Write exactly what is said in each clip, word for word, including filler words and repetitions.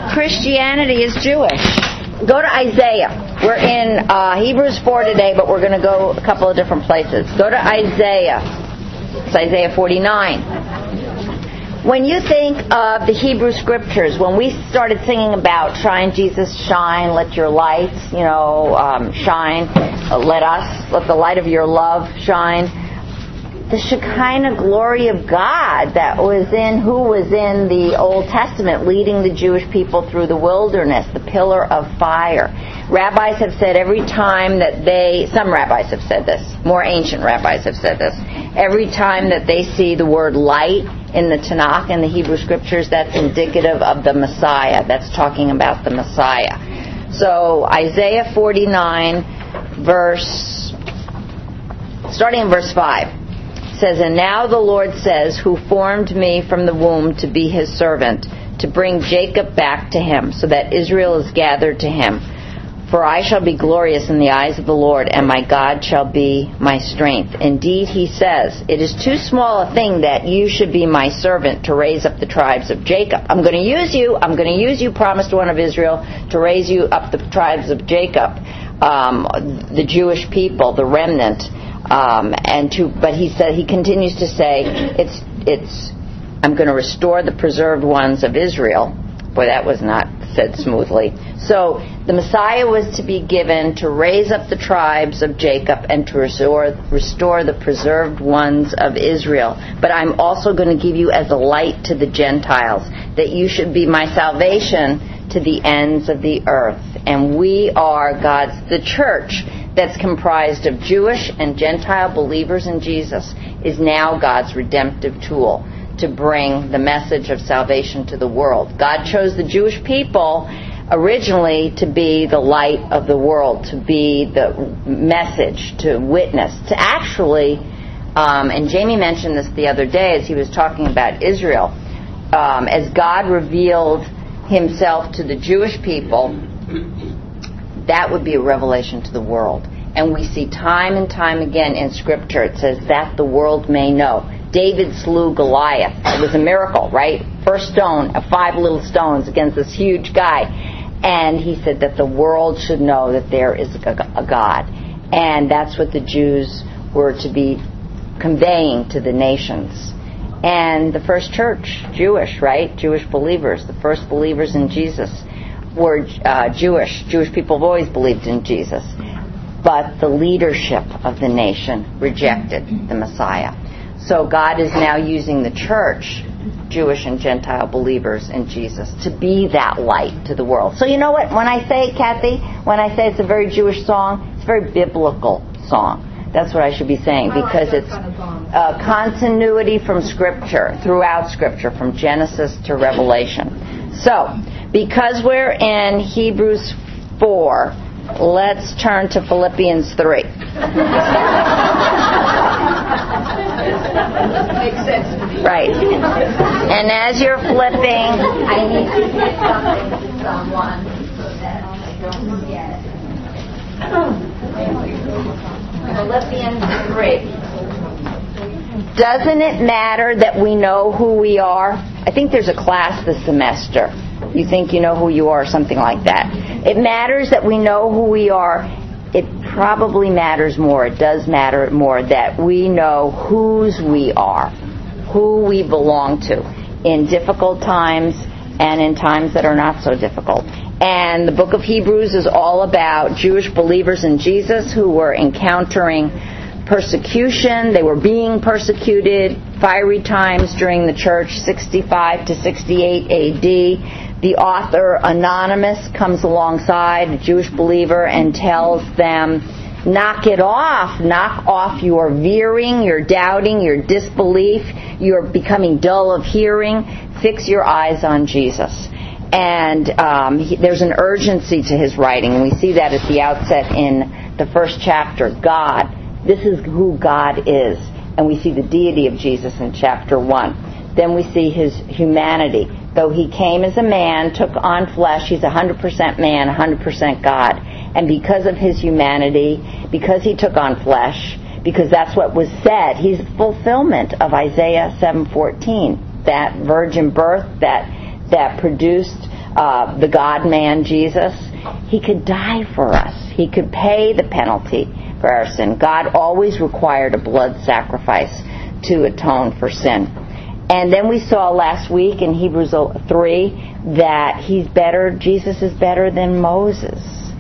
Christianity is Jewish. Go to Isaiah. We're in uh, Hebrews four today, but we're going to go a couple of different places. Go to Isaiah. It's Isaiah forty-nine. When you think of the Hebrew Scriptures, when we started singing about shine, Jesus, shine, let your light, you know, um, shine, uh, let us, let the light of your love shine. The Shekinah glory of God that was in, who was in the Old Testament leading the Jewish people through the wilderness, the pillar of fire. Rabbis have said every time that they, some rabbis have said this, more ancient rabbis have said this, every time that they see the word light in the Tanakh and the Hebrew Scriptures, that's indicative of the Messiah. That's talking about the Messiah. So Isaiah forty-nine, verse, starting in verse five. Says, and now the Lord says, who formed me from the womb to be his servant, to bring Jacob back to him, so that Israel is gathered to him. For I shall be glorious in the eyes of the Lord, and my God shall be my strength. Indeed, he says, it is too small a thing that you should be my servant to raise up the tribes of Jacob. I'm going to use you, I'm going to use you, promised one of Israel, to raise you up the tribes of Jacob, um, the Jewish people, the remnant. Um, and to, but he said, he continues to say, it's, it's, I'm going to restore the preserved ones of Israel. Boy, that was not said smoothly. So the Messiah was to be given to raise up the tribes of Jacob and to restore, restore the preserved ones of Israel. But I'm also going to give you as a light to the Gentiles, that you should be my salvation to the ends of the earth. And we are God's, the church that's comprised of Jewish and Gentile believers in Jesus is now God's redemptive tool to bring the message of salvation to the world. God chose the Jewish people originally to be the light of the world, to be the message, to witness, to actually, um, and Jamie mentioned this the other day as he was talking about Israel, um, as God revealed himself to the Jewish people, that would be a revelation to the world. And we see time and time again in Scripture, it says that the world may know. David slew Goliath. It was a miracle, right? First stone, five little stones against this huge guy. And he said that the world should know that there is a, a God. And that's what the Jews were to be conveying to the nations. And the first church, Jewish, right? Jewish believers, the first believers in Jesus were uh, Jewish. Jewish people have always believed in Jesus. But the leadership of the nation rejected the Messiah. So God is now using the church, Jewish and Gentile believers in Jesus, to be that light to the world. So you know what? When I say, Kathy, when I say it's a very Jewish song, it's a very biblical song. That's what I should be saying, because it's uh, continuity from Scripture, throughout Scripture, from Genesis to Revelation. So, because we're in Hebrews four, let's turn to Philippians three. Makes sense to me. Right. And as you're flipping, I need to get something to someone so that I don't forget. Philippians three. Doesn't it matter that we know who we are? I think there's a class this semester. You think you know who you are, something like that. It matters that we know who we are. It probably matters more, it does matter more, that we know whose we are, who we belong to, in difficult times and in times that are not so difficult. And the book of Hebrews is all about Jewish believers in Jesus who were encountering persecution. They were being persecuted, fiery times during the church, sixty-five to sixty-eight A D The author, Anonymous, comes alongside a Jewish believer and tells them, knock it off. Knock off your veering, your doubting, your disbelief. You're becoming dull of hearing. Fix your eyes on Jesus. And um, he, there's an urgency to his writing. We see that at the outset in the first chapter. God. This is who God is. And we see the deity of Jesus in chapter one. Then we see his humanity. Though he came as a man, took on flesh, he's one hundred percent man, one hundred percent God. And because of his humanity, because he took on flesh, because that's what was said, he's a fulfillment of Isaiah seven fourteen. That virgin birth that that produced uh, the God-man Jesus, he could die for us. He could pay the penalty for our sin. God always required a blood sacrifice to atone for sin. And then we saw last week in Hebrews three that he's better, Jesus is better than Moses.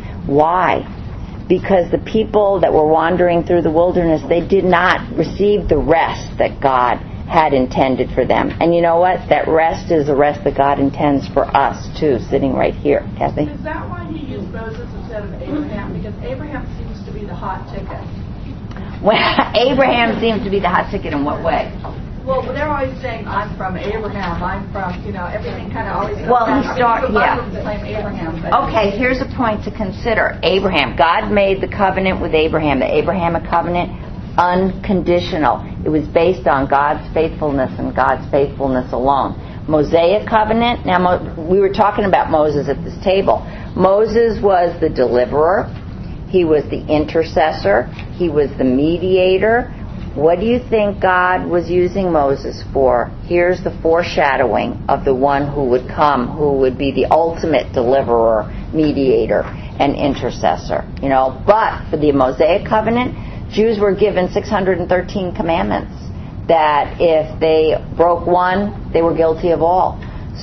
Why? Because the people that were wandering through the wilderness, they did not receive the rest that God had intended for them. And you know what? That rest is the rest that God intends for us, too, sitting right here. Kathy? Is that why he used Moses instead of Abraham? Because Abraham seems to be the hot ticket. Well, Abraham seems to be the hot ticket in what way? Well, they're always saying, I'm from Abraham, I'm from, you know, everything kind of always... Well, he started, yeah. Claim Abraham, but okay, here's a point to consider. Abraham. God made the covenant with Abraham, the Abrahamic covenant, unconditional. It was based on God's faithfulness and God's faithfulness alone. Mosaic covenant, now we were talking about Moses at this table. Moses was the deliverer. He was the intercessor. He was the mediator. What do you think God was using Moses for? Here's the foreshadowing of the one who would come, who would be the ultimate deliverer, mediator, and intercessor. You know, but for the Mosaic covenant, Jews were given six hundred thirteen commandments that if they broke one, they were guilty of all.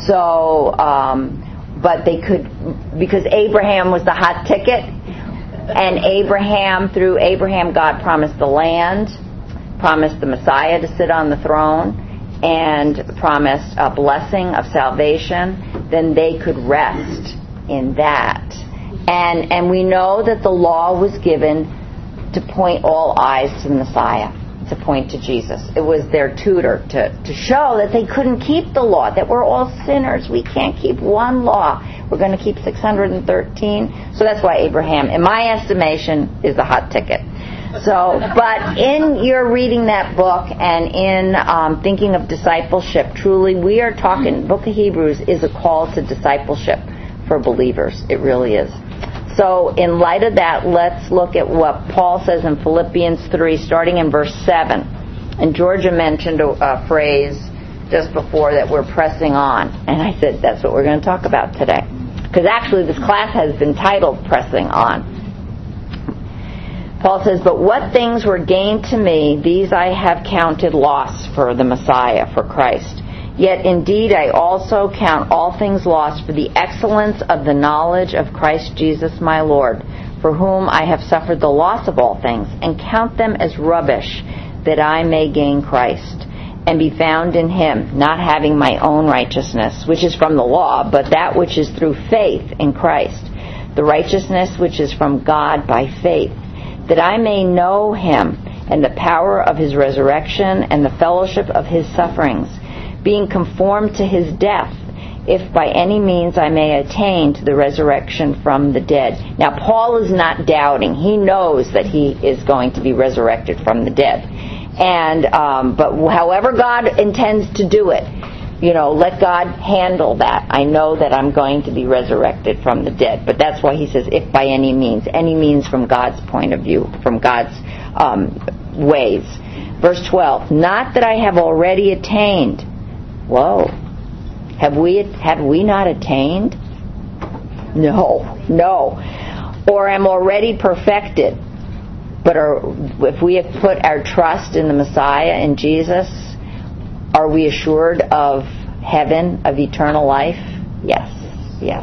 So, um, but they could, because Abraham was the hot ticket, and Abraham, through Abraham, God promised the land, promised the Messiah to sit on the throne, and promised a blessing of salvation, then they could rest in that. And and we know that the law was given to point all eyes to the Messiah, to point to Jesus. It was their tutor to, to show that they couldn't keep the law, that we're all sinners. We can't keep one law. We're going to keep six hundred thirteen. So that's why Abraham, in my estimation, is the hot ticket. So, but in your reading that book and in um, thinking of discipleship, truly we are talking, Book of Hebrews is a call to discipleship for believers. It really is. So in light of that, let's look at what Paul says in Philippians three, starting in verse seven. And Georgia mentioned a, a phrase just before that we're pressing on. And I said, that's what we're going to talk about today. Because actually this class has been titled Pressing On. Paul says, but what things were gained to me, these I have counted loss for the Messiah, for Christ. Yet indeed I also count all things lost for the excellence of the knowledge of Christ Jesus my Lord, for whom I have suffered the loss of all things, and count them as rubbish, that I may gain Christ, and be found in him, not having my own righteousness, which is from the law, but that which is through faith in Christ, the righteousness which is from God by faith, that I may know him, and the power of his resurrection, and the fellowship of his sufferings, being conformed to his death, if by any means I may attain to the resurrection from the dead. Now, Paul is not doubting. He knows that he is going to be resurrected from the dead. And um, but however God intends to do it, you know, let God handle that. I know that I'm going to be resurrected from the dead. But that's why he says, if by any means. Any means from God's point of view, from God's um, ways. Verse twelve, not that I have already attained. Whoa. Have we, have we not attained? No, no. Or am already perfected. But are, if we have put our trust in the Messiah, in Jesus, are we assured of heaven, of eternal life? Yes, yes.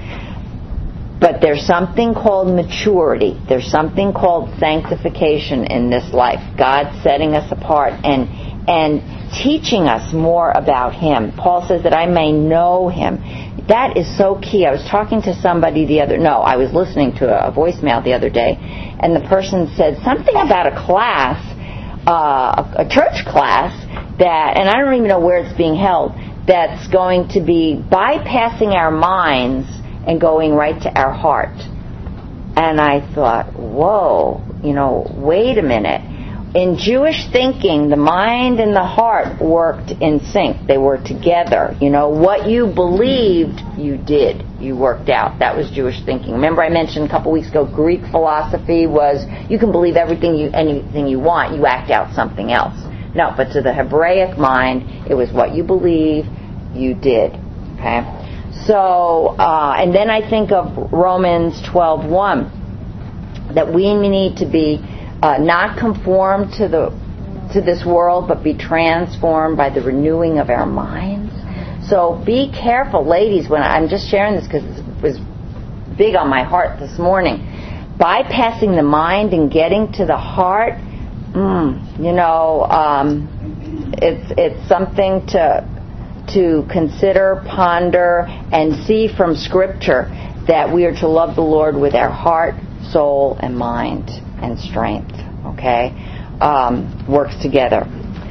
But there's something called maturity. There's something called sanctification in this life. God setting us apart and and teaching us more about him. Paul says that I may know him. That is so key. I was talking to somebody the other, no, I was listening to a voicemail the other day, and the person said something about a class, uh, a, a church class, that, and I don't even know where it's being held, that's going to be bypassing our minds and going right to our heart. And I thought, whoa, you know, wait a minute. In Jewish thinking, the mind and the heart worked in sync. They were together. You know, what you believed, you did. You worked out. That was Jewish thinking. Remember I mentioned a couple weeks ago, Greek philosophy was you can believe everything you, anything you want. You act out something else. No, but to the Hebraic mind, it was what you believe, you did. Okay? So, uh, and then I think of Romans twelve one, that we need to be uh, not conformed to the to this world, but be transformed by the renewing of our minds. So be careful, ladies, when I'm just sharing this because it was big on my heart this morning. Bypassing the mind and getting to the heart, mm, you know, um, it's it's something to to consider, ponder, and see from Scripture that we are to love the Lord with our heart, soul, and mind and strength. Okay, um, works together.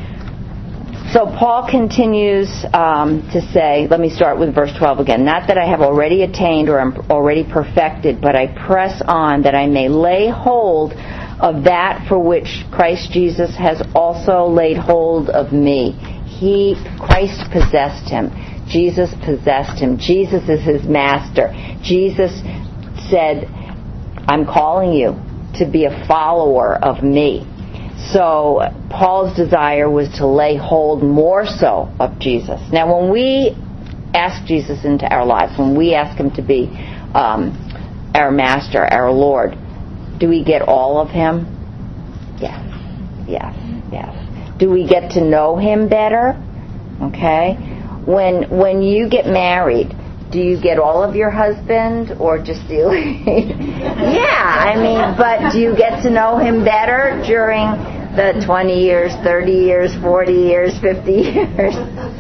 So Paul continues um, to say, let me start with verse twelve again. Not that I have already attained or am already perfected, but I press on that I may lay hold of that for which Christ Jesus has also laid hold of me. He, Christ possessed him. Jesus possessed him. Jesus is his master. Jesus said, I'm calling you to be a follower of me. So Paul's desire was to lay hold more so of Jesus. Now, when we ask Jesus into our lives, when we ask him to be um, our master, our Lord, do we get all of him? Yes, yes, yes. Do we get to know him better? Okay. When when you get married, do you get all of your husband, or just do you? Yeah, I mean, but do you get to know him better during the twenty years, thirty years, forty years, fifty years?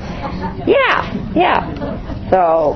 Yeah, yeah. So,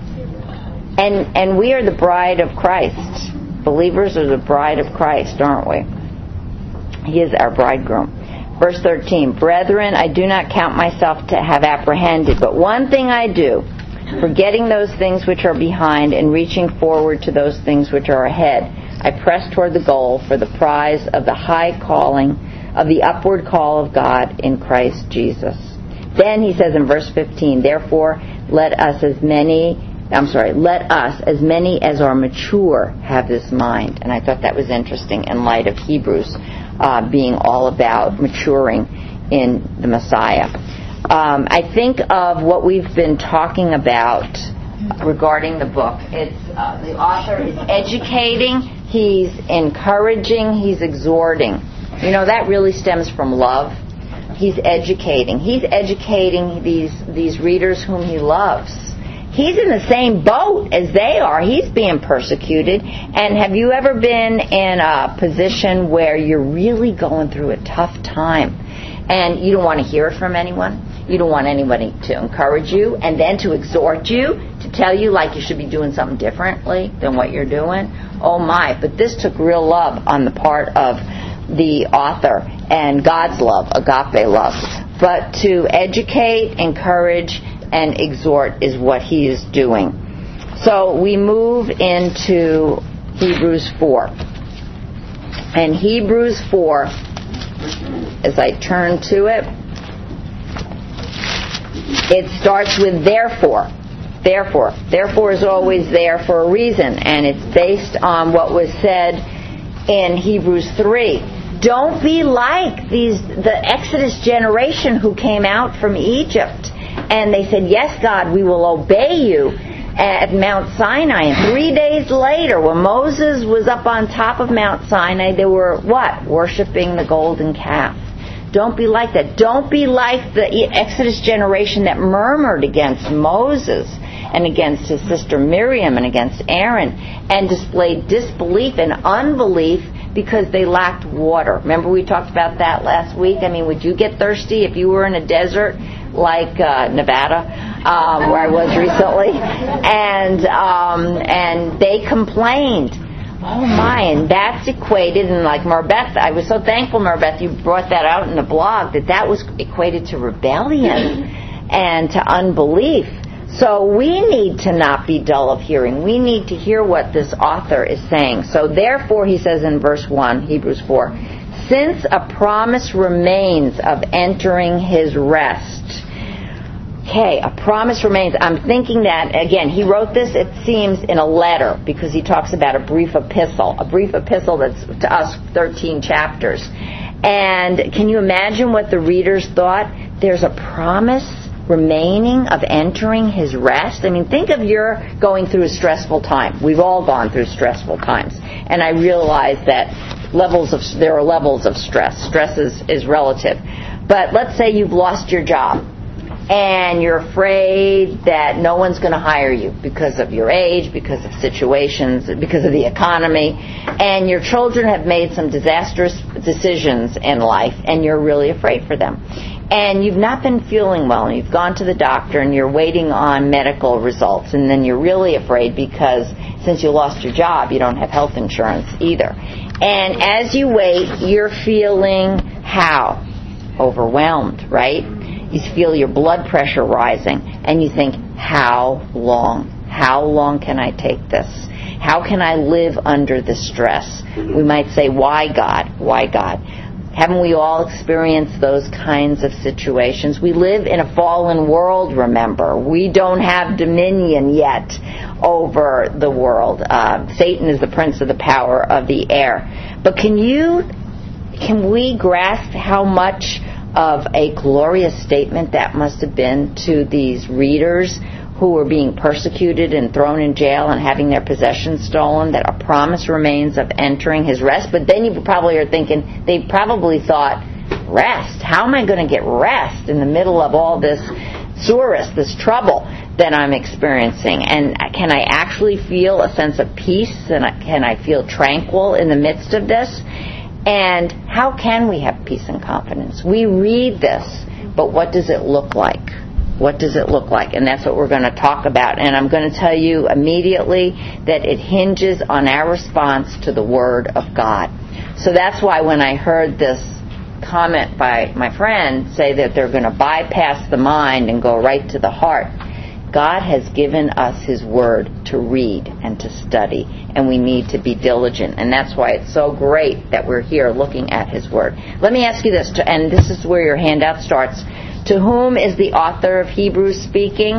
and and we are the bride of Christ. Believers are the bride of Christ, aren't we? He is our bridegroom. Verse thirteen, Brethren, I do not count myself to have apprehended, but one thing I do, forgetting those things which are behind and reaching forward to those things which are ahead, I press toward the goal for the prize of the high calling of the upward call of God in Christ Jesus. Then he says in verse fifteen, Therefore let us as many, I'm sorry, let us as many as are mature have this mind. And I thought that was interesting in light of Hebrews uh, being all about maturing in the Messiah. Um, I think of what we've been talking about regarding the book. It's uh, the author is educating, he's encouraging, he's exhorting. You know, that really stems from love. He's educating. He's educating these these readers whom he loves. He's in the same boat as they are. He's being persecuted. And have you ever been in a position where you're really going through a tough time and you don't want to hear it from anyone? You don't want anybody to encourage you and then to exhort you, to tell you like you should be doing something differently than what you're doing? Oh my, but this took real love on the part of the author and God's love, agape love. But to educate, encourage, and exhort is what he is doing. So we move into Hebrews four. And Hebrews four, as I turn to it, it starts with therefore. Therefore. Therefore is always there for a reason, and it's based on what was said in Hebrews three. Don't be like these the Exodus generation who came out from Egypt, and they said, yes, God, we will obey you at Mount Sinai. And three days later, when Moses was up on top of Mount Sinai, they were, what? Worshipping the golden calf. Don't be like that. Don't be like the Exodus generation that murmured against Moses and against his sister Miriam and against Aaron and displayed disbelief and unbelief because they lacked water. Remember we talked about that last week? I mean, would you get thirsty if you were in a desert like uh, Nevada, um, where I was recently? And um, and they complained. Oh my, and that's equated, and like Marbeth, I was so thankful, Marbeth, you brought that out in the blog, that that was equated to rebellion and to unbelief. So we need to not be dull of hearing. We need to hear what this author is saying. So therefore, he says in verse one, Hebrews four, since a promise remains of entering his rest. Okay, a promise remains. I'm thinking that, again, he wrote this, it seems, in a letter, because he talks about a brief epistle, a brief epistle that's to us thirteen chapters. And can you imagine what the readers thought? There's a promise remaining, of entering his rest? I mean, think of your going through a stressful time. We've all gone through stressful times. And I realize that levels of there are levels of stress. Stress is, is relative. But let's say you've lost your job and you're afraid that no one's going to hire you because of your age, because of situations, because of the economy, and your children have made some disastrous decisions in life, and you're really afraid for them. And you've not been feeling well, and you've gone to the doctor, and you're waiting on medical results, and then you're really afraid because since you lost your job, you don't have health insurance either. And as you wait, you're feeling how? Overwhelmed, right? You feel your blood pressure rising, and you think, how long? How long can I take this? How can I live under this stress? We might say, why God? Why God? Haven't we all experienced those kinds of situations? We live in a fallen world, remember. We don't have dominion yet over the world. Uh, Satan is the prince of the power of the air. But can you, can we grasp how much of a glorious statement that must have been to these readers who were being persecuted and thrown in jail and having their possessions stolen, that a promise remains of entering his rest? But then you probably are thinking, they probably thought, rest? How am I going to get rest in the middle of all this surus, this trouble that I'm experiencing? And can I actually feel a sense of peace? And can I feel tranquil in the midst of this? And how can we have peace and confidence? We read this, but what does it look like? What does it look like? And that's what we're going to talk about. And I'm going to tell you immediately that it hinges on our response to the Word of God. So that's why when I heard this comment by my friend say that they're going to bypass the mind and go right to the heart, God has given us His Word to read and to study, and we need to be diligent. And that's why it's so great that we're here looking at His Word. Let me ask you this, and this is where your handout starts. To whom is the author of Hebrews speaking?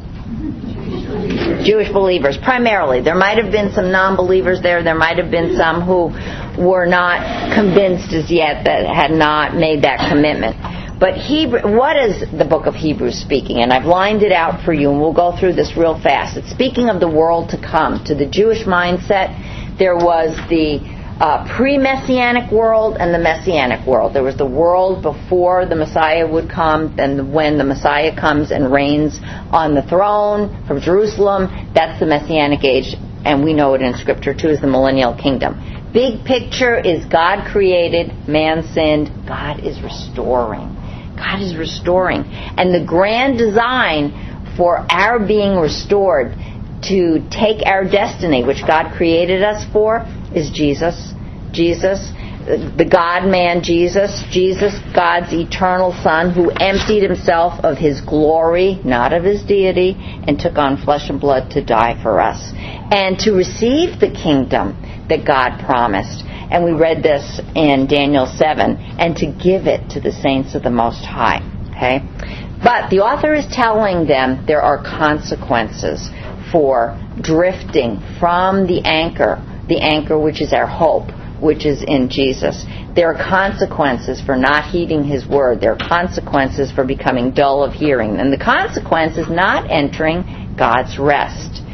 Jewish believers, primarily. There might have been some non-believers there. There might have been some who were not convinced as yet, that had not made that commitment. But Hebrew, what is the book of Hebrews speaking? And I've lined it out for you, and we'll go through this real fast. It's speaking of the world to come. To the Jewish mindset, there was the uh, pre-Messianic world and the Messianic world. There was the world before the Messiah would come, and when the Messiah comes and reigns on the throne from Jerusalem, that's the Messianic age, and we know it in Scripture too as the millennial kingdom. Big picture is God created, man sinned, God is restoring. God is restoring. And the grand design for our being restored to take our destiny, which God created us for, is Jesus. Jesus, the God-man Jesus. Jesus, God's eternal Son, who emptied Himself of His glory, not of His deity, and took on flesh and blood to die for us. And to receive the kingdom that God promised. And we read this in Daniel seven, and to give it to the saints of the Most High. Okay? But the author is telling them there are consequences for drifting from the anchor, the anchor which is our hope, which is in Jesus. There are consequences for not heeding His word. There are consequences for becoming dull of hearing. And the consequence is not entering God's rest.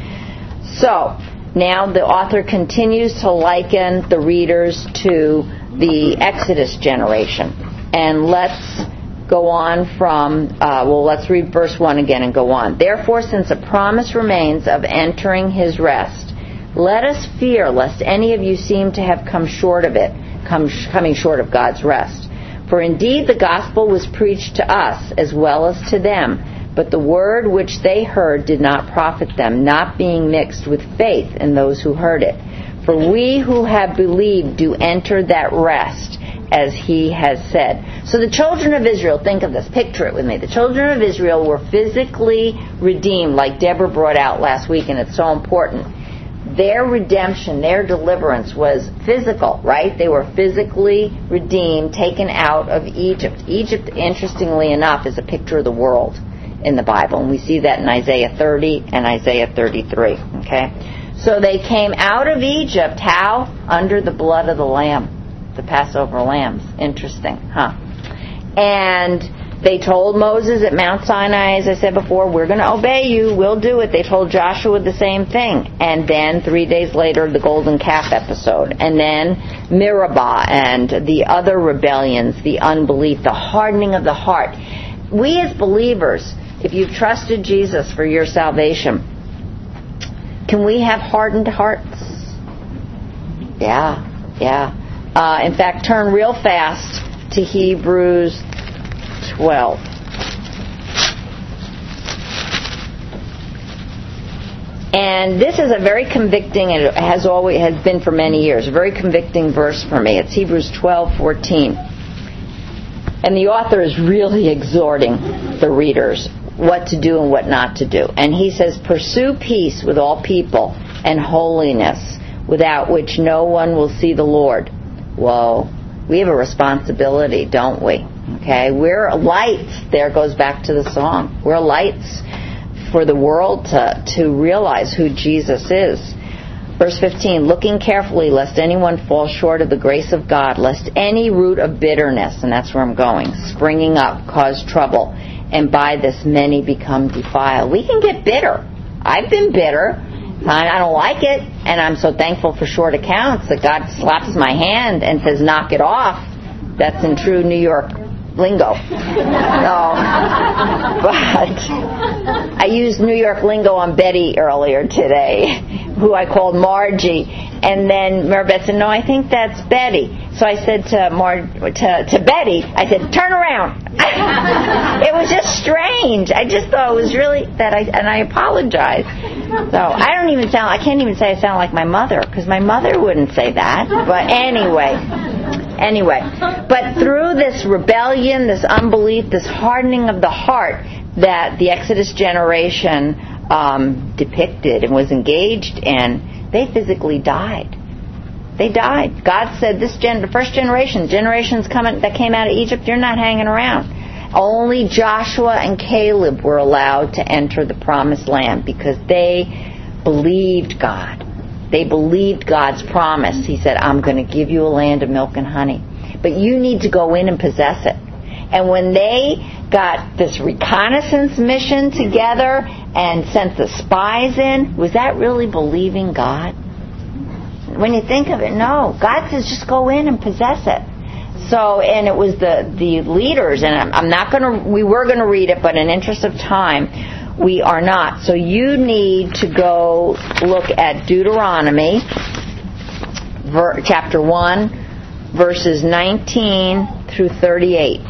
So, now the author continues to liken the readers to the Exodus generation. And let's go on from, uh, well, let's read verse one again and go on. Therefore, since a promise remains of entering His rest, let us fear lest any of you seem to have come short of it, come, coming short of God's rest. For indeed the gospel was preached to us as well as to them, but the word which they heard did not profit them, not being mixed with faith in those who heard it. For we who have believed do enter that rest, as He has said. So the children of Israel, think of this, picture it with me. The children of Israel were physically redeemed, like Deborah brought out last week, and it's so important. Their redemption, their deliverance was physical, right? They were physically redeemed, taken out of Egypt. Egypt, interestingly enough, is a picture of the world in the Bible, and we see that in Isaiah thirty and Isaiah thirty-three. Okay, so they came out of Egypt. How? Under the blood of the Lamb, the Passover lambs. Interesting, huh? And They told Moses at Mount Sinai, as I said before, we're going to obey you, we'll do it. They told Joshua the same thing. And then three days later, the golden calf episode. And then Meribah and the other rebellions, the unbelief, the hardening of the heart. We as believers, if you've trusted Jesus for your salvation, can we have hardened hearts? Yeah, yeah. Uh, in fact, turn real fast to Hebrews twelve. And this is a very convicting, and it has always has been for many years, a very convicting verse for me. It's Hebrews twelve fourteen. And the author is really exhorting the readers what to do and what not to do. And he says, pursue peace with all people and holiness, without which no one will see the Lord. Whoa. We have a responsibility, don't we? Okay, we're lights. There goes back to the song. We're lights for the world to, to realize who Jesus is. Verse fifteen, looking carefully lest anyone fall short of the grace of God, lest any root of bitterness, and that's where I'm going, springing up, cause trouble, and by this many become defiled. We can get bitter. I've been bitter. I don't like it, and I'm so thankful for short accounts that God slaps my hand and says, knock it off. That's in true New York lingo. No. But I used New York lingo on Betty earlier today, who I called Margie. And then Maribeth said, no, I think that's Betty. So I said to Mar- to, to Betty, I said, turn around. It was just strange. I just thought it was really that I, and I apologize. So I don't even sound, I can't even say I sound like my mother, because my mother wouldn't say that. But anyway, anyway. But through this rebellion, this unbelief, this hardening of the heart that the Exodus generation um, depicted and was engaged in, they physically died. They died. God said, "This gen, the first generation, generations coming that came out of Egypt, you're not hanging around." Only Joshua and Caleb were allowed to enter the promised land because they believed God. They believed God's promise. He said, "I'm going to give you a land of milk and honey, but you need to go in and possess it." And when they got this reconnaissance mission together and sent the spies in, was that really believing God? When you think of it, no. God says just go in and possess it. So, and it was the, the leaders, and I'm, I'm not going to, we were going to read it, but in interest of time, we are not. So you need to go look at Deuteronomy, ver, chapter one, verses nineteen through thirty-eight.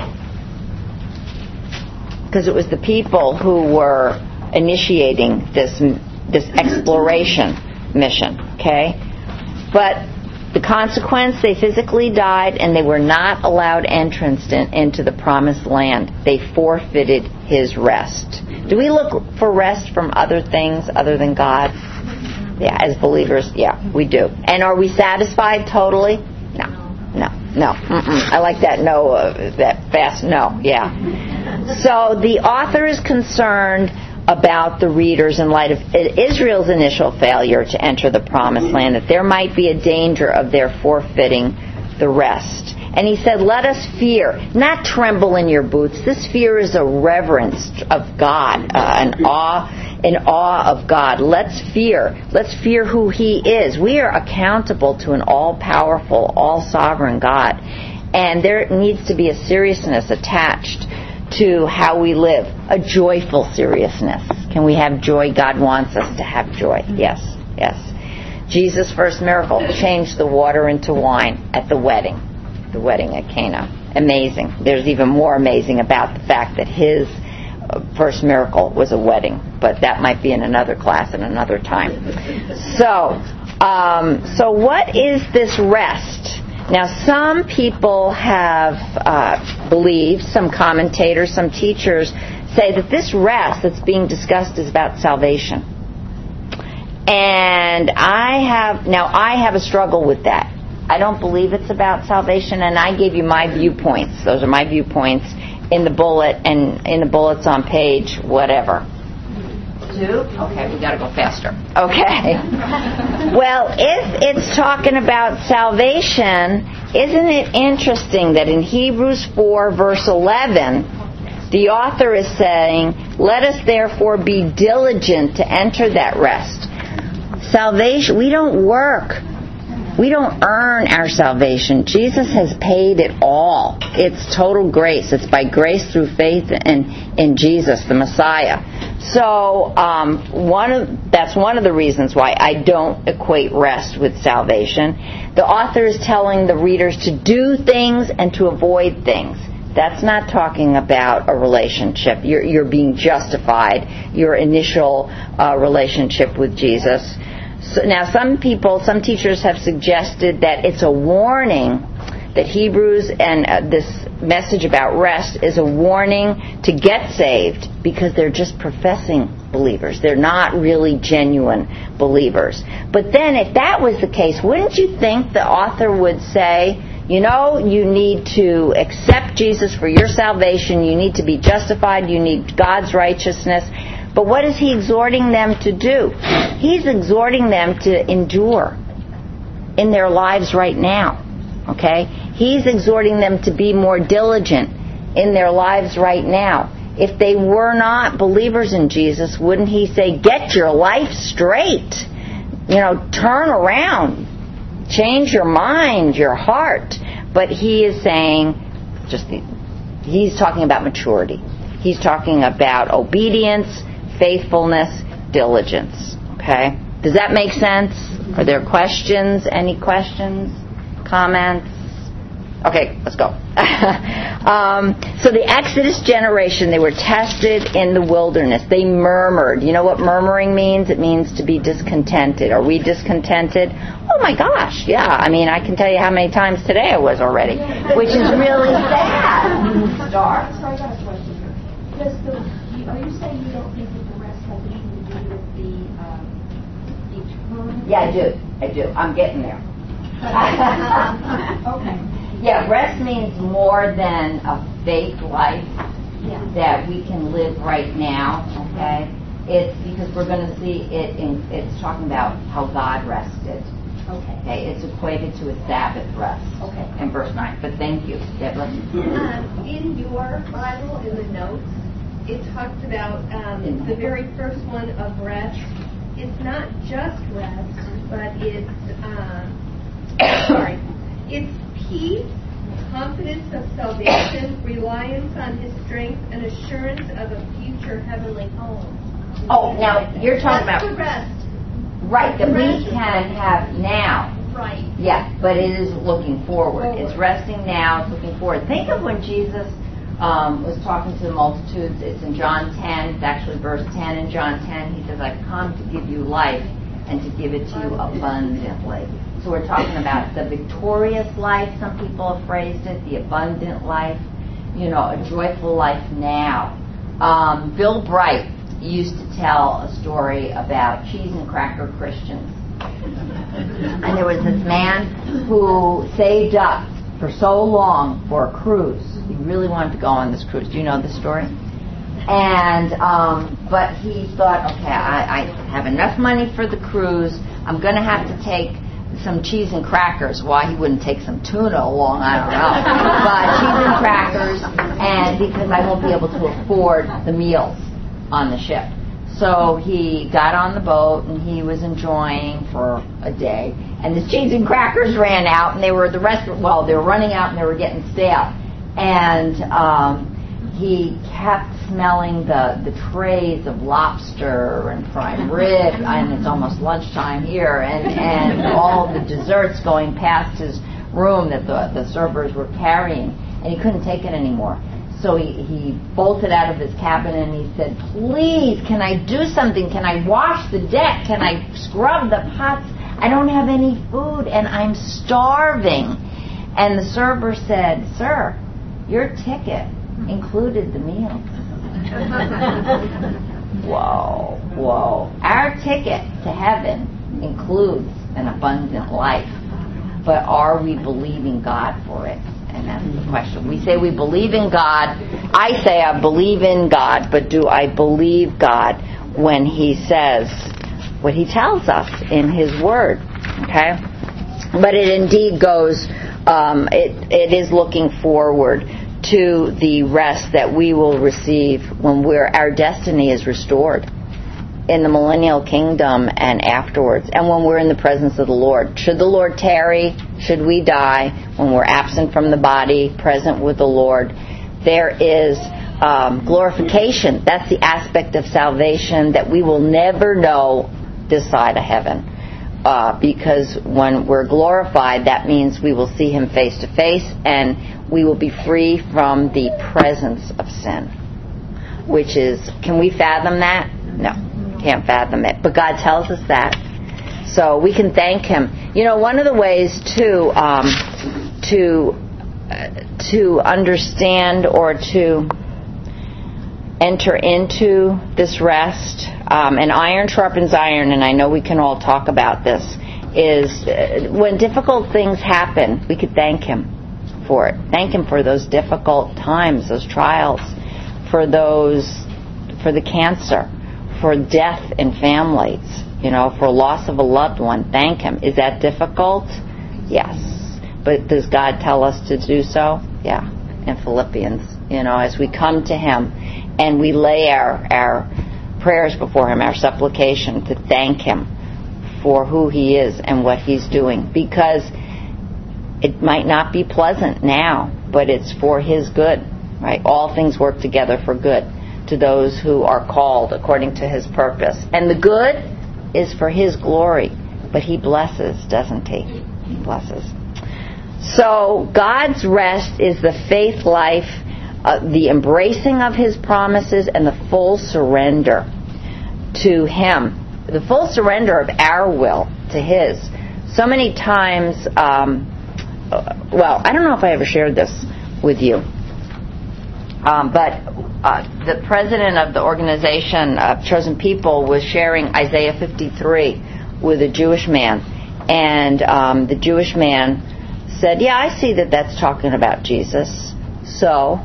Because it was the people who were initiating this this exploration mission, okay? But the consequence, they physically died and they were not allowed entrance in, into the promised land. They forfeited His rest. Do we look for rest from other things other than God? Yeah, as believers, yeah, we do. And are we satisfied totally? No, no, no. Mm-mm. I like that no, uh, that fast no, yeah. So the author is concerned about the readers in light of Israel's initial failure to enter the promised land, that there might be a danger of their forfeiting the rest. And he said, let us fear, not tremble in your boots. This fear is a reverence of God, uh, an awe, an awe of God. Let's fear. Let's fear who He is. We are accountable to an all-powerful, all-sovereign God. And there needs to be a seriousness attached to how we live, a joyful seriousness. Can we have joy? God wants us to have joy. Yes, yes. Jesus' first miracle changed the water into wine at the wedding, the wedding at Cana. Amazing. There's even more amazing about the fact that His first miracle was a wedding, but that might be in another class at another time. So, um, so what is this rest? Now, some people have uh, believed, some commentators, some teachers say that this rest that's being discussed is about salvation. And I have, now I have a struggle with that. I don't believe it's about salvation, and I gave you my viewpoints. Those are my viewpoints in the bullet and in the bullets on page whatever. Two? Okay, we got to go faster. Okay. Well, if it's talking about salvation, isn't it interesting that in Hebrews four, verse eleven, The author is saying, let us therefore be diligent to enter that rest. Salvation, we don't work. We don't earn our salvation. Jesus has paid it all. It's total grace. It's by grace through faith in, in Jesus, the Messiah. So um, one of, that's one of the reasons why I don't equate rest with salvation. The author is telling the readers to do things and to avoid things. That's not talking about a relationship. You're, you're being justified, your initial uh, relationship with Jesus. So now some people, some teachers have suggested that it's a warning, that Hebrews and uh, this message about rest is a warning to get saved because they're just professing believers. They're not really genuine believers. But then if that was the case, wouldn't you think the author would say, you know, you need to accept Jesus for your salvation. You need to be justified. You need God's righteousness. But what is he exhorting them to do? He's exhorting them to endure in their lives right now. Okay? He's exhorting them to be more diligent in their lives right now. If they were not believers in Jesus, wouldn't he say, get your life straight? You know, turn around. Change your mind, your heart. But he is saying, just the, he's talking about maturity. He's talking about obedience, faithfulness, diligence. Okay? Does that make sense? Are there questions? Any questions? Comments? Okay, let's go. um, so the Exodus generation, they were tested in the wilderness. They murmured. You know what murmuring means? It means to be discontented. Are we discontented? Oh my gosh, yeah. I mean, I can tell you how many times today I was already, which is really sad. Star? Sorry, I got a question here. Does the, are you saying you don't think that the rest has anything to do with the um, eternal? Yeah, I do. I do. I'm getting there. Okay. Yeah, rest means more than a faith life Yeah. that we can live right now, okay? It's because we're going to see it in, it's talking about how God rested. Okay. Okay, it's equated to a Sabbath rest. Okay. In verse nine. But thank you, Deborah. Um, in your Bible, in the notes, it talks about um, the very first one of rest. It's not just rest, but it's, um, sorry, it's peace, confidence of salvation, reliance on his strength, and assurance of a future heavenly home. Oh, now you're talking That's about... the rest. Right, that we can have now. Right. Yeah, but it is looking forward. It's resting now, it's looking forward. Think of when Jesus um, was talking to the multitudes. It's in John ten. It's actually verse ten in John ten. He says, I've come to give you life and to give it to you abundantly. So we're talking about the victorious life, some people have phrased it, the abundant life, you know, a joyful life now. Um, Bill Bright used to tell a story about cheese and cracker Christians. And there was this man who saved up for so long for a cruise. He really wanted to go on this cruise. Do you know this story? And um, but he thought, okay, I, I have enough money for the cruise. I'm going to have to take some cheese and crackers. Why he wouldn't take some tuna along, I don't know. But cheese and crackers, and because I won't be able to afford the meals on the ship. So he got on the boat and he was enjoying for a day. And the cheese and crackers ran out, and they were the rest. Well, they were running out and they were getting stale. And um, he kept smelling the the trays of lobster and prime rib, and it's almost lunchtime here, and and all the desserts going past his room that the the servers were carrying, and he couldn't take it anymore. So he, he bolted out of his cabin and he said, please, can I do something? Can I wash the deck? Can I scrub the pots? I don't have any food and I'm starving. And the server said, sir, your ticket included the meal. Whoa, whoa. Our ticket to heaven includes an abundant life. But are we believing God for it? And that's the question. We say we believe in God. I say I believe in God, but do I believe God when He says what He tells us in His Word? Okay? But it indeed goes, um, it, it is looking forward to the rest that we will receive when we're, our destiny is restored in the millennial kingdom and afterwards, and when we're in the presence of the Lord. Should the Lord tarry, should we die, when we're absent from the body, present with the Lord, there is um, glorification. That's the aspect of salvation that we will never know this side of heaven. Uh, because when we're glorified, that means we will see Him face to face, and we will be free from the presence of sin. Which is, can we fathom that? No, can't fathom it. But God tells us that. So we can thank Him. You know, one of the ways to um, to uh, to understand or to enter into this rest, um, and iron sharpens iron, and I know we can all talk about this, is uh, when difficult things happen, we could thank Him for it. Thank Him for those difficult times, those trials, for those, for the cancer, for death in families, you know, for loss of a loved one. Thank Him. Is that difficult? Yes. But does God tell us to do so? Yeah. In Philippians, you know, as we come to Him and we lay our, our prayers before Him, our supplication, to thank Him for who He is and what He's doing. Because it might not be pleasant now, but it's for His good, right? All things work together for good to those who are called according to His purpose. And the good is for His glory. But He blesses, doesn't He? He blesses. So God's rest is the faith life, uh, the embracing of His promises, and the full surrender to Him. The full surrender of our will to His. So many times, um, well, I don't know if I ever shared this with you, um, but uh, the president of the organization of Chosen People was sharing Isaiah fifty-three with a Jewish man, and um, the Jewish man said, yeah, I see that that's talking about Jesus. So,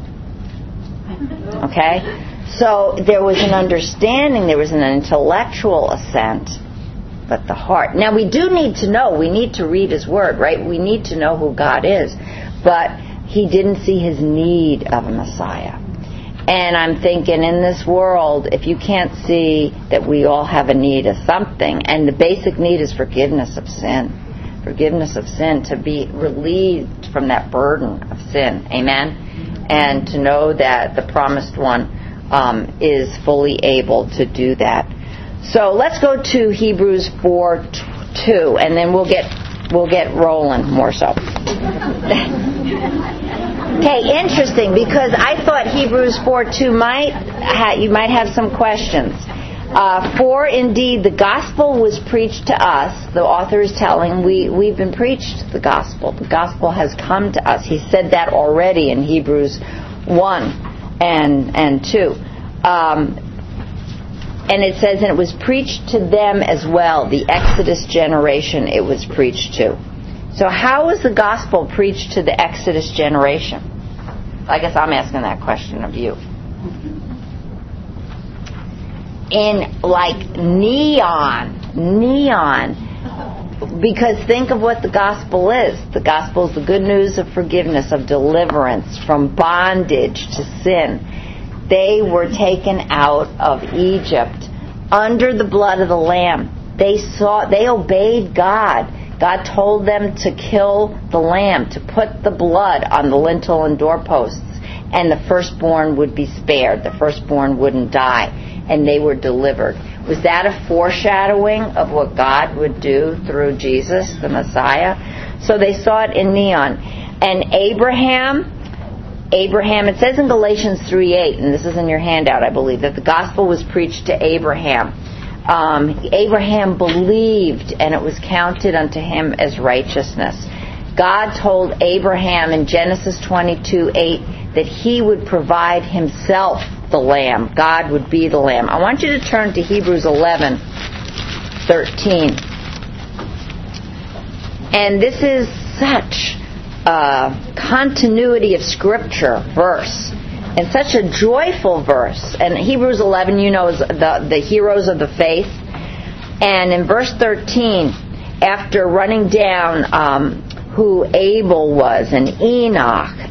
okay? So there was an understanding, there was an intellectual assent, but the heart. Now we do need to know, we need to read His Word, right? We need to know who God is. But he didn't see his need of a Messiah. And I'm thinking, in this world, if you can't see that we all have a need of something, and the basic need is forgiveness of sin. Forgiveness of sin, to be relieved from that burden of sin. Amen? And to know that the promised one um, is fully able to do that. So let's go to Hebrews four two, and then we'll get we'll get rolling more so. Okay, interesting, because I thought Hebrews four two might ha- you might have some questions. Uh, for indeed the gospel was preached to us. The author is telling we we've been preached the gospel. The gospel has come to us. He said that already in Hebrews one and and two. Um, and it says, and it was preached to them as well, the Exodus generation it was preached to. So how was the gospel preached to the Exodus generation? I guess I'm asking that question of you. In like neon, neon. Because think of what the gospel is. The gospel is the good news of forgiveness, of deliverance from bondage to sin. They were taken out of Egypt under the blood of the Lamb. They saw, they obeyed God. God told them to kill the lamb, to put the blood on the lintel and doorposts, and the firstborn would be spared. The firstborn wouldn't die, and they were delivered. Was that a foreshadowing of what God would do through Jesus, the Messiah? So they saw it in neon. And Abraham, Abraham, it says in Galatians three eight, and this is in your handout, I believe, that the gospel was preached to Abraham. Um, Abraham believed, and it was counted unto him as righteousness. God told Abraham in Genesis twenty-two eight that he would provide himself the lamb. God would be the lamb. I want you to turn to Hebrews eleven thirteen. And this is such a continuity of Scripture verse, and such a joyful verse. And Hebrews eleven, you know, is the, the heroes of the faith. And in verse thirteen, after running down um, who Abel was, and Enoch,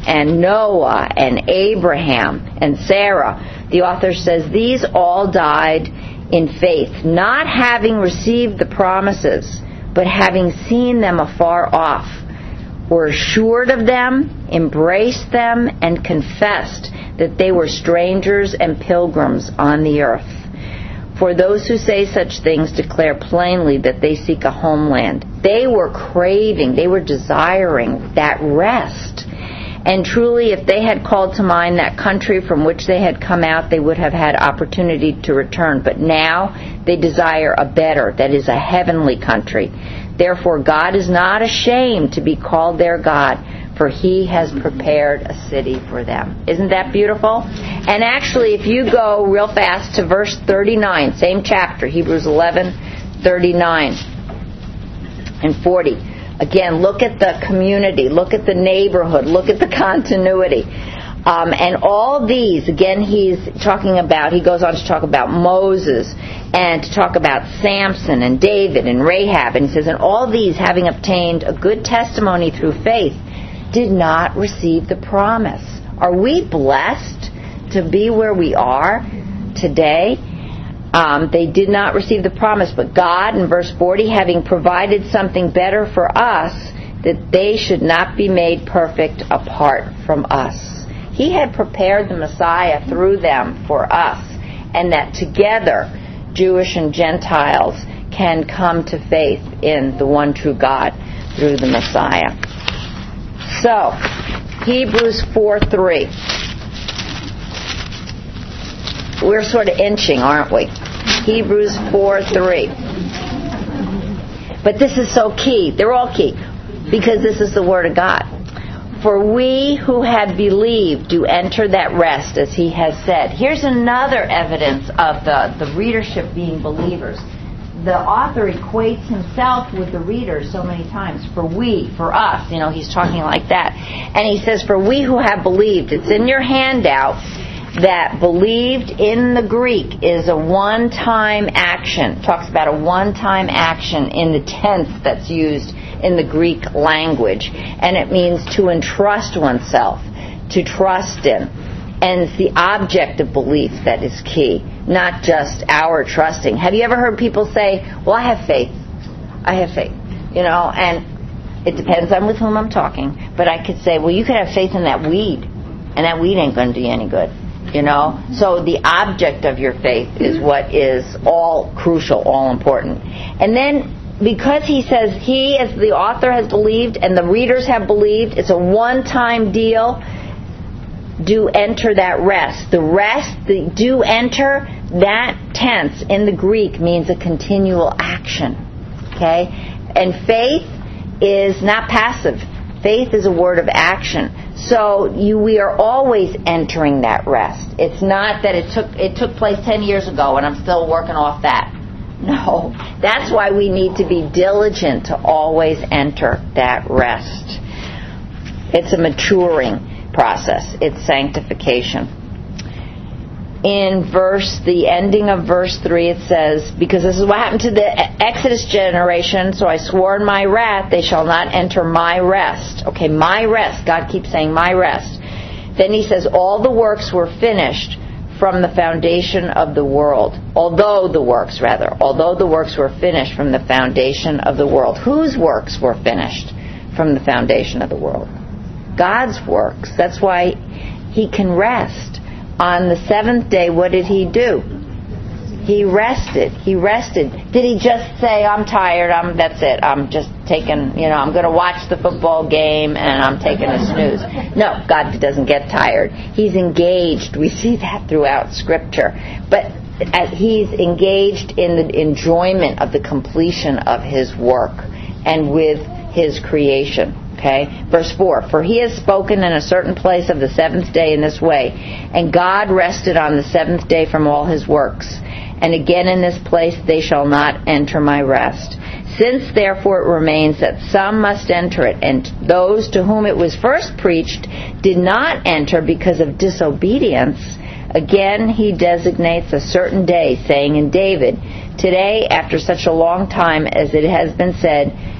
and Noah and Abraham and Sarah. The author says these all died in faith, not having received the promises, but having seen them afar off, were assured of them, embraced them, and confessed that they were strangers and pilgrims on the earth. For those who say such things declare plainly that they seek a homeland. They were craving, they were desiring that rest. And truly, if they had called to mind that country from which they had come out, they would have had opportunity to return. But now they desire a better, that is, a heavenly country. Therefore, God is not ashamed to be called their God, for He has prepared a city for them. Isn't that beautiful? And actually, if you go real fast to verse thirty-nine, same chapter, Hebrews eleven, thirty-nine and forty. Again, look at the community, look at the neighborhood, look at the continuity. Um, and all these, again, he's talking about, he goes on to talk about Moses and to talk about Samson and David and Rahab. And he says, and all these, having obtained a good testimony through faith, did not receive the promise. Are we blessed to be where we are today? Um, they did not receive the promise, but God, in verse forty, having provided something better for us, that they should not be made perfect apart from us. He had prepared the Messiah through them for us, and that together, Jewish and Gentiles can come to faith in the one true God through the Messiah. So, Hebrews four three. We're sort of inching, aren't we? Hebrews four three. But this is so key. They're all key. Because this is the Word of God. For we who have believed do enter that rest, as He has said. Here's another evidence of the, the readership being believers. The author equates himself with the readers so many times. For we, for us, you know, he's talking like that. And he says, for we who have believed. It's in your handout that believed in the Greek is a one-time action. It talks about a one-time action in the tense that's used in the Greek language. And it means to entrust oneself, to trust in. And it's the object of belief that is key, not just our trusting. Have you ever heard people say, well, I have faith. I have faith. You know, and it depends on with whom I'm talking. But I could say, well, you could have faith in that weed, and that weed ain't going to do you any good. You know? So the object of your faith is what is all crucial, all important. And then, because he says he, as the author, has believed, and the readers have believed, it's a one-time deal. Do enter that rest. The rest, the do enter, that tense in the Greek means a continual action. Okay? And faith is not passive. Faith is a word of action. So you, we are always entering that rest. It's not that it took it took place ten years ago and I'm still working off that. No. That's why we need to be diligent to always enter that rest. It's a maturing process. It's sanctification. In verse, the ending of verse three, it says, because this is what happened to the Exodus generation, so I swore in my wrath, they shall not enter my rest. Okay, my rest. God keeps saying my rest. Then he says, all the works were finished from the foundation of the world. Although the works, rather. Although the works were finished from the foundation of the world. Whose works were finished from the foundation of the world? God's works. That's why he can rest. On the seventh day, what did he do? He rested. He rested. Did he just say, I'm tired, I'm that's it, I'm just taking, you know, I'm going to watch the football game and I'm taking a snooze? No, God doesn't get tired. He's engaged. We see that throughout Scripture. But as he's engaged in the enjoyment of the completion of his work and with his creation. Okay, verse four, for he has spoken in a certain place of the seventh day in this way, and God rested on the seventh day from all his works. And again in this place, they shall not enter my rest. Since therefore it remains that some must enter it, and those to whom it was first preached did not enter because of disobedience, again he designates a certain day, saying in David, today, after such a long time as it has been said,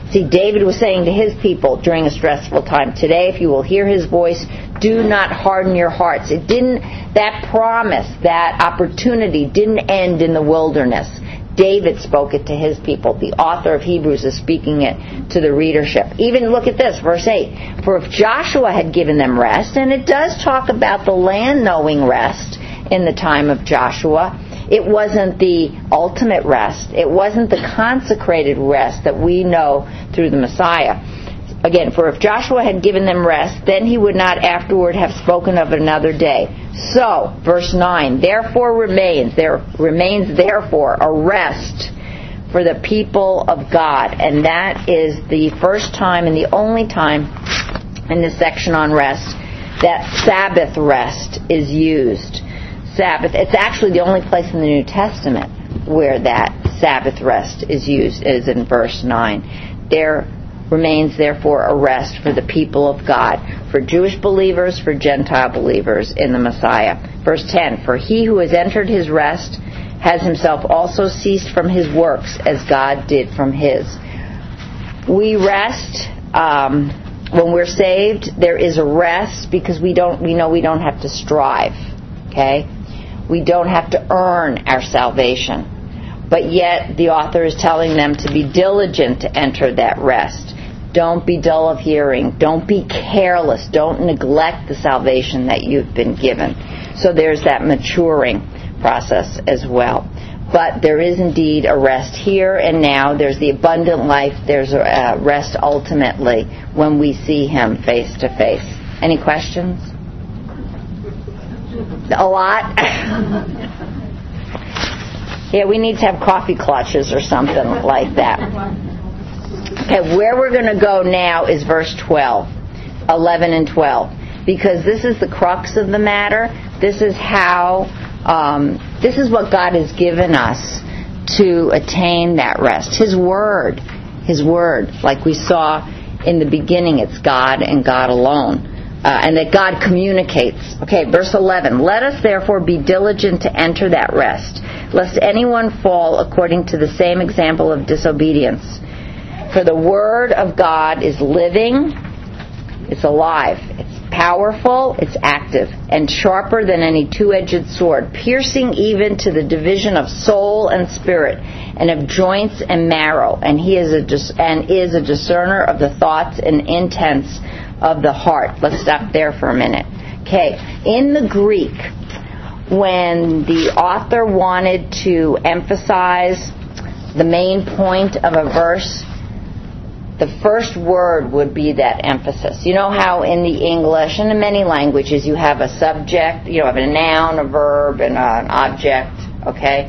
See, David was saying to his people during a stressful time, today if you will hear his voice, do not harden your hearts. It didn't, that promise, that opportunity didn't end in the wilderness. David spoke it to his people. The author of Hebrews is speaking it to the readership. Even look at this, verse eight. For if Joshua had given them rest, and it does talk about the land-knowing rest in the time of Joshua, it wasn't the ultimate rest. It wasn't the consecrated rest that we know through the Messiah. Again, for if Joshua had given them rest, then he would not afterward have spoken of another day. So, verse nine, therefore remains, there remains therefore a rest for the people of God. And that is the first time and the only time in this section on rest that Sabbath rest is used. Sabbath, it's actually the only place in the New Testament where that Sabbath rest is used, is in verse nine. There remains therefore a rest for the people of God, for Jewish believers, for Gentile believers in the Messiah. Verse ten, for he who has entered his rest has himself also ceased from his works as God did from his. We rest um, when we're saved. There is a rest because we don't. We know we don't have to strive. Okay, we don't have to earn our salvation. But yet the author is telling them to be diligent to enter that rest. Don't be dull of hearing. Don't be careless. Don't neglect the salvation that you've been given. So there's that maturing process as well. But there is indeed a rest here and now. There's the abundant life. There's a rest ultimately when we see him face to face. Any questions? A lot? Yeah, we need to have coffee clutches or something like that. Okay, where we're going to go now is verse twelve, eleven and twelve, because this is the crux of the matter. This is how, um, this is what God has given us to attain that rest. His Word, His Word, like we saw in the beginning, it's God and God alone. Uh, and that God communicates. Okay, verse eleven. Let us therefore be diligent to enter that rest, lest anyone fall according to the same example of disobedience. For the Word of God is living, it's alive, it's powerful, it's active, and sharper than any two-edged sword, piercing even to the division of soul and spirit, and of joints and marrow, and he is a dis- and is a discerner of the thoughts and intents of the heart. Let's stop there for a minute. Okay, in the Greek, when the author wanted to emphasize the main point of a verse, the first word would be that emphasis. You know how in the English and in many languages you have a subject, you know, have a noun, a verb, and an object, okay?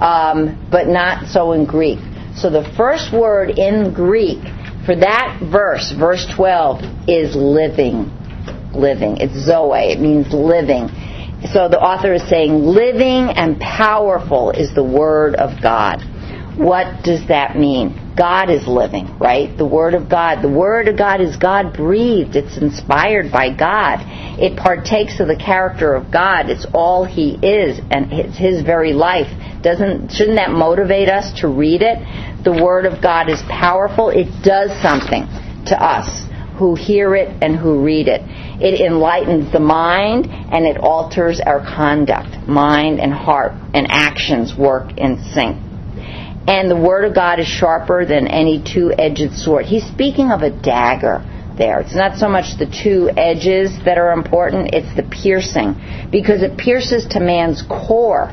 Um, but not so in Greek. So the first word in Greek for that verse, verse twelve, is living. Living. It's zoe. It means living. So the author is saying living and powerful is the Word of God. What does that mean? God is living, right? The Word of God. The Word of God is God-breathed. It's inspired by God. It partakes of the character of God. It's all He is, and it's His very life. Doesn't shouldn't that motivate us to read it? The Word of God is powerful. It does something to us who hear it and who read it. It enlightens the mind, and it alters our conduct. Mind and heart and actions work in sync. And the Word of God is sharper than any two-edged sword. He's speaking of a dagger there. It's not so much the two edges that are important, it's the piercing, because it pierces to man's core.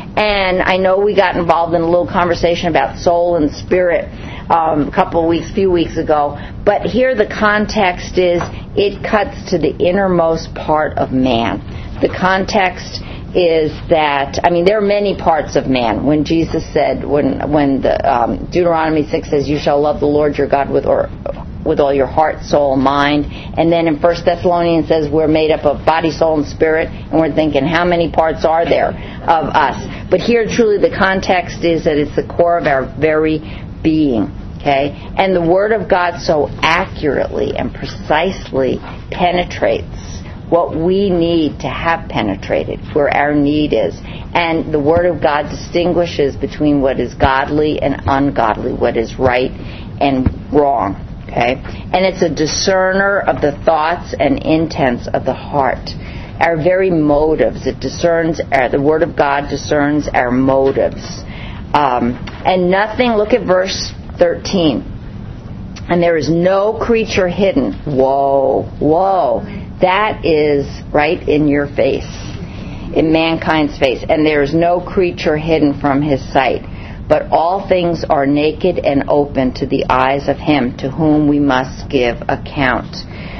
And I know we got involved in a little conversation about soul and spirit um, a couple of weeks, few weeks ago. But here the context is it cuts to the innermost part of man. The context is that, I mean, there are many parts of man. When Jesus said, when when the um, Deuteronomy six says, you shall love the Lord your God with or with all your heart, soul, mind. And then in First Thessalonians says we're made up of body, soul, and spirit. And we're thinking, how many parts are there of us? But here truly the context is that it's the core of our very being. Okay? And the Word of God so accurately and precisely penetrates what we need to have penetrated, where our need is. And the Word of God distinguishes between what is godly and ungodly, what is right and wrong. Okay? And it's a discerner of the thoughts and intents of the heart. Our very motives. It discerns, our, the Word of God discerns our motives. Um, and nothing, look at verse thirteen. And there is no creature hidden. Whoa, whoa. That is right in your face, in mankind's face. And there is no creature hidden from His sight. But all things are naked and open to the eyes of Him to whom we must give account.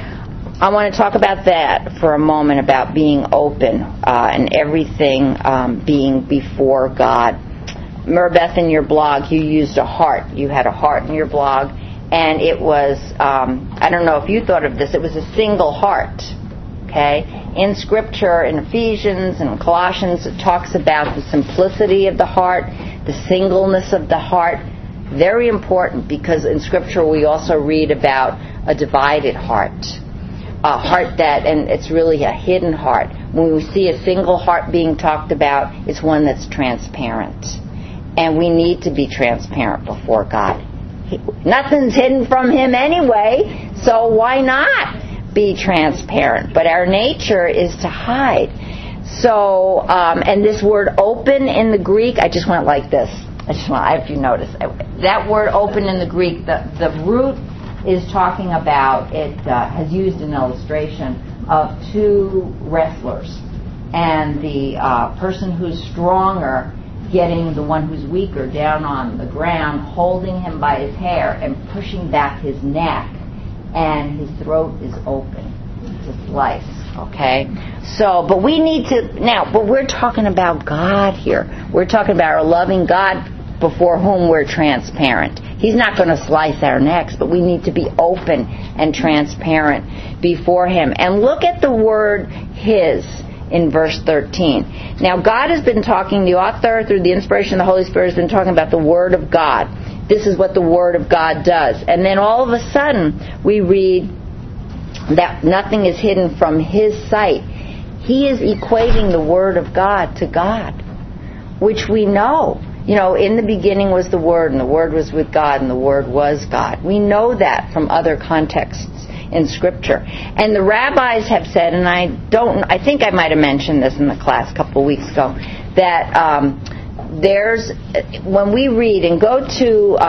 I want to talk about that for a moment, about being open uh, and everything um, being before God. Remember, Beth, in your blog, you used a heart. You had a heart in your blog, and it was, um, I don't know if you thought of this, it was a single heart. Okay? In Scripture, in Ephesians and Colossians, it talks about the simplicity of the heart, the singleness of the heart. Very important, because in Scripture we also read about a divided heart. A heart that, and it's really a hidden heart. When we see a single heart being talked about, it's one that's transparent. And we need to be transparent before God. He, nothing's hidden from Him anyway, so why not be transparent? But our nature is to hide. So, um, and this word open in the Greek, I just went like this. I just want, if you notice, that word open in the Greek, the, the root is talking about, it uh, has used an illustration of two wrestlers. And the uh, person who's stronger getting the one who's weaker down on the ground, holding him by his hair and pushing back his neck, and his throat is open to slice. Okay? So, but we need to, now, but we're talking about God here. We're talking about our loving God before whom we're transparent. He's not going to slice our necks, but we need to be open and transparent before Him. And look at the word His in verse thirteen. Now, God has been talking, the author, through the inspiration of the Holy Spirit, has been talking about the Word of God. This is what the Word of God does. And then all of a sudden, we read that nothing is hidden from His sight. He is equating the Word of God to God, which we know. You know, in the beginning was the Word, and the Word was with God, and the Word was God. We know that from other contexts in Scripture. And the rabbis have said, and I don't, I think I might have mentioned this in the class a couple of weeks ago, that um, there's, when we read, and go to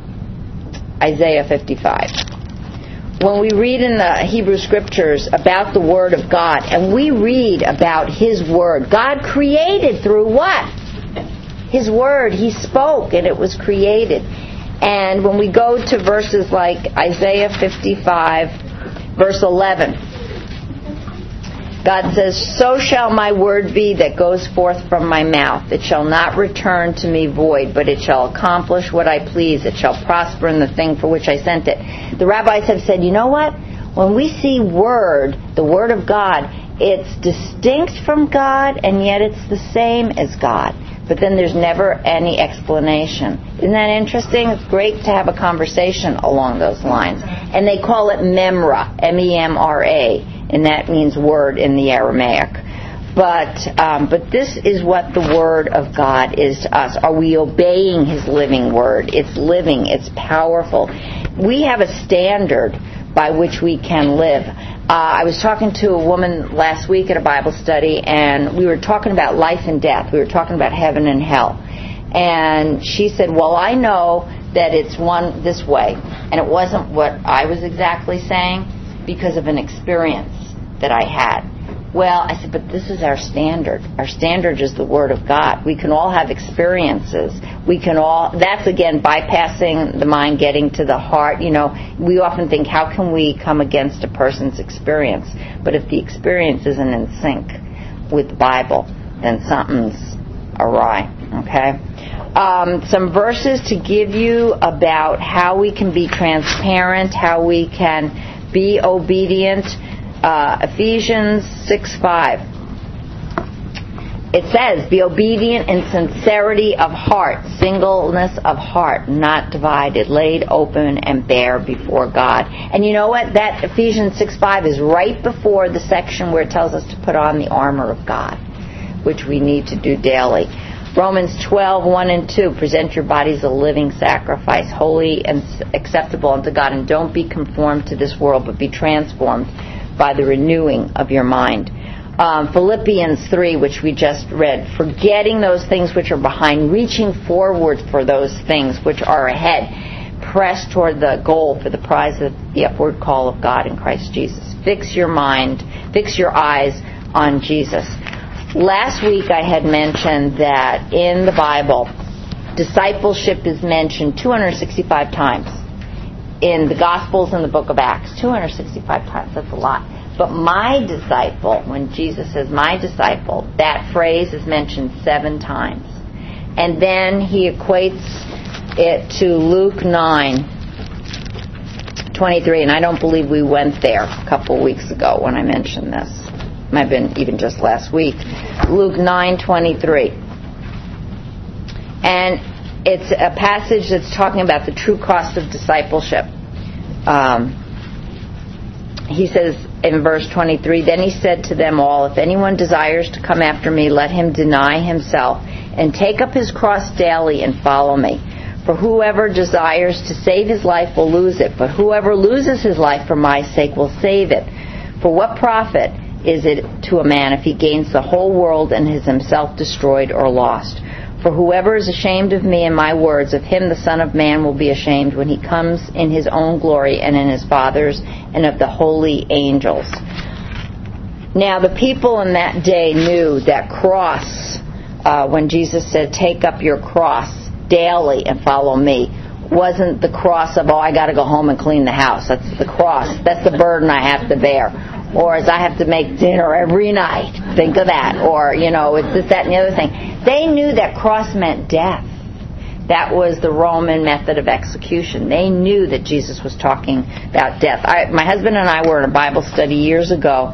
um, Isaiah fifty-five, when we read in the Hebrew Scriptures about the Word of God, and we read about His Word, God created through what? His Word. He spoke, and it was created. And when we go to verses like Isaiah fifty-five, verse eleven, God says, "So shall my word be that goes forth from my mouth. It shall not return to me void, but it shall accomplish what I please. It shall prosper in the thing for which I sent it." The rabbis have said, you know what? When we see word, the Word of God, it's distinct from God, and yet it's the same as God. But then there's never any explanation. Isn't that interesting? It's great to have a conversation along those lines. And they call it memra, M E M R A, and that means word in the Aramaic. But um, but this is what the Word of God is to us. Are we obeying His living Word? It's living. It's powerful. We have a standard by which we can live. Uh, I was talking to a woman last week at a Bible study, and we were talking about life and death. We were talking about heaven and hell. And she said, well, I know that it's one this way. And it wasn't what I was exactly saying because of an experience that I had. Well, I said, but this is our standard. Our standard is the Word of God. We can all have experiences. We can all, that's again bypassing the mind, getting to the heart. You know, we often think, how can we come against a person's experience? But if the experience isn't in sync with the Bible, then something's awry, okay? Um, some verses to give you about how we can be transparent, how we can be obedient. Uh, Ephesians six five. It says, be obedient in sincerity of heart, singleness of heart, not divided, laid open and bare before God. And you know what? That Ephesians six five is right before the section where it tells us to put on the armor of God, which we need to do daily. Romans twelve, one and two, present your bodies a living sacrifice, holy and acceptable unto God, and don't be conformed to this world, but be transformed by the renewing of your mind. Um, Philippians three, which we just read, forgetting those things which are behind, reaching forward for those things which are ahead, press toward the goal for the prize of the upward call of God in Christ Jesus. Fix your mind, fix your eyes on Jesus. Last week I had mentioned that in the Bible, discipleship is mentioned two hundred sixty-five times. In the Gospels and the book of Acts, two hundred sixty-five times. That's a lot. But my disciple, when Jesus says my disciple, that phrase is mentioned seven times. And then he equates it to Luke nine twenty-three, and I don't believe we went there a couple weeks ago when I mentioned this. Might have been even just last week. Luke nine twenty-three. And it's a passage that's talking about the true cost of discipleship. Um, he says in verse twenty-three, then he said to them all, if anyone desires to come after me, let him deny himself and take up his cross daily and follow me. For whoever desires to save his life will lose it, but whoever loses his life for my sake will save it. For what profit is it to a man if he gains the whole world and is himself destroyed or lost? For whoever is ashamed of me and my words, of him the Son of Man will be ashamed when he comes in his own glory and in his Father's and of the holy angels. Now the people in that day knew that cross, uh, when Jesus said, take up your cross daily and follow me, wasn't the cross of, oh, I got to go home and clean the house. That's the cross. That's the burden I have to bear. Or as I have to make dinner every night. Think of that. Or, you know, it's this, that, and the other thing. They knew that cross meant death. That was the Roman method of execution. They knew that Jesus was talking about death. I, my husband and I were in a Bible study years ago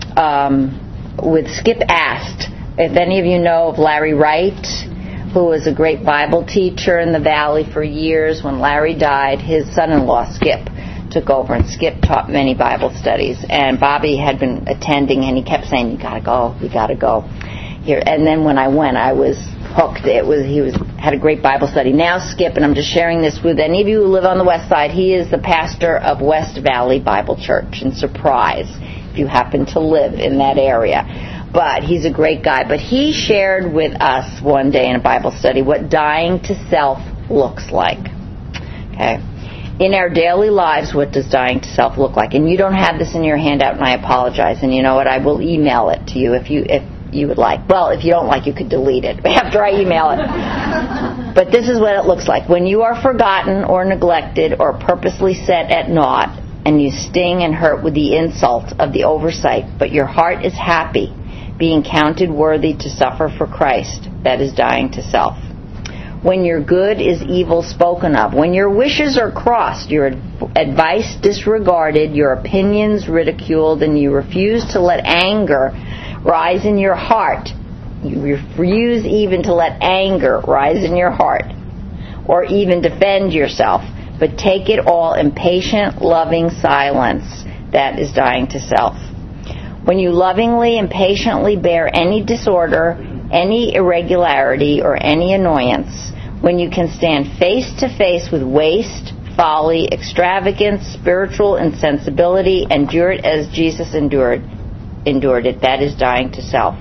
um, with Skip Ast. If any of you know of Larry Wright, who was a great Bible teacher in the Valley for years, when Larry died, his son-in-law, Skip, took over, and Skip taught many Bible studies, and Bobby had been attending, and he kept saying, you gotta go, you gotta go here. And then when I went, I was hooked. It was he was had a great Bible study. Now Skip, and I'm just sharing this with any of you who live on the west side, he is the pastor of West Valley Bible Church in Surprise, if you happen to live in that area. But he's a great guy. But he shared with us one day in a Bible study what dying to self looks like. Okay. In our daily lives, what does dying to self look like? And you don't have this in your handout, and I apologize. And you know what? I will email it to you if you if you would like. Well, if you don't like, you could delete it after I email it. But this is what it looks like. When you are forgotten or neglected or purposely set at naught, and you sting and hurt with the insult of the oversight, but your heart is happy, being counted worthy to suffer for Christ, that is dying to self. When your good is evil spoken of, when your wishes are crossed, your advice disregarded, your opinions ridiculed, and you refuse to let anger rise in your heart, you refuse even to let anger rise in your heart, or even defend yourself, but take it all in patient, loving silence, that is dying to self. When you lovingly and patiently bear any disorder, any irregularity, or any annoyance, when you can stand face to face with waste, folly, extravagance, spiritual insensibility, endure it as Jesus endured, endured it, that is dying to self.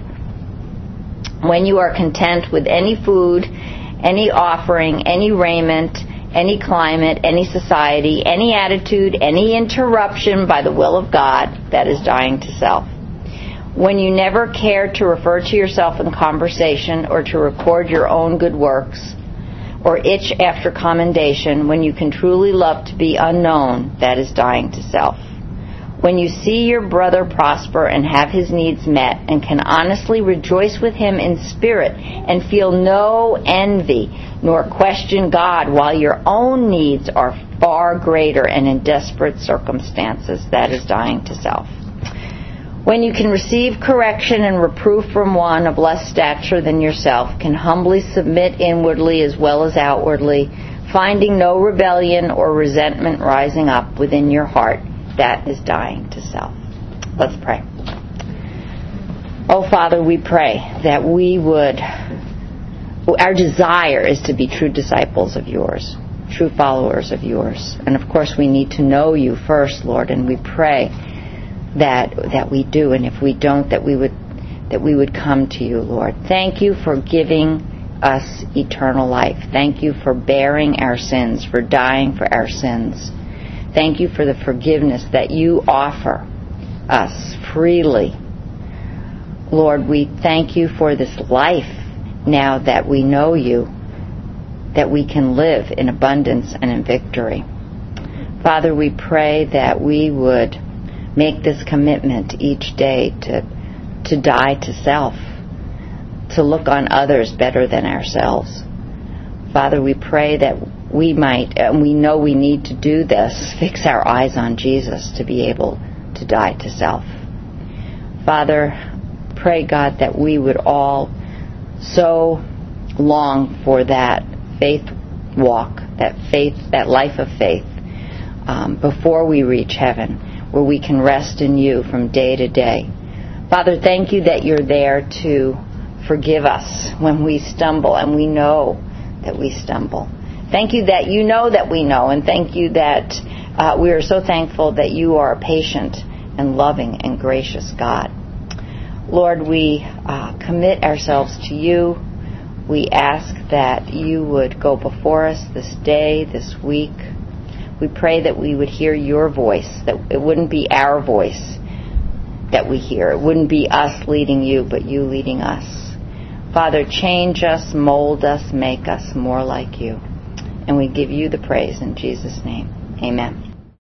When you are content with any food, any offering, any raiment, any climate, any society, any attitude, any interruption by the will of God, that is dying to self. When you never care to refer to yourself in conversation or to record your own good works, or itch after commendation, when you can truly love to be unknown, that is dying to self. When you see your brother prosper and have his needs met and can honestly rejoice with him in spirit and feel no envy nor question God while your own needs are far greater and in desperate circumstances, that is dying to self. When you can receive correction and reproof from one of less stature than yourself, can humbly submit inwardly as well as outwardly, finding no rebellion or resentment rising up within your heart, that is dying to self. Let's pray. Oh, Father, we pray that we would our desire is to be true disciples of yours, true followers of yours. And of course we need to know you first, Lord, and we pray that that we do, and if we don't, that we would that we would come to you, Lord. Thank you for giving us eternal life. Thank you for bearing our sins, for dying for our sins. Thank you for the forgiveness that you offer us freely. Lord, we thank you for this life now that we know you, that we can live in abundance and in victory. Father, we pray that we would make this commitment each day to, to die to self, to look on others better than ourselves. Father, we pray that we might, and we know we need to do this, fix our eyes on Jesus to be able to die to self. Father, pray, God, that we would all so long for that faith walk, that faith, that life of faith, um, before we reach heaven, where we can rest in you from day to day. Father, thank you that you're there to forgive us when we stumble, and we know that we stumble. Thank you that you know that we know, and thank you that uh, we are so thankful that you are a patient and loving and gracious God. Lord, we uh, commit ourselves to you. We ask that you would go before us this day, this week. We pray that we would hear your voice, that it wouldn't be our voice that we hear. It wouldn't be us leading you, but you leading us. Father, change us, mold us, make us more like you. And we give you the praise in Jesus' name. Amen.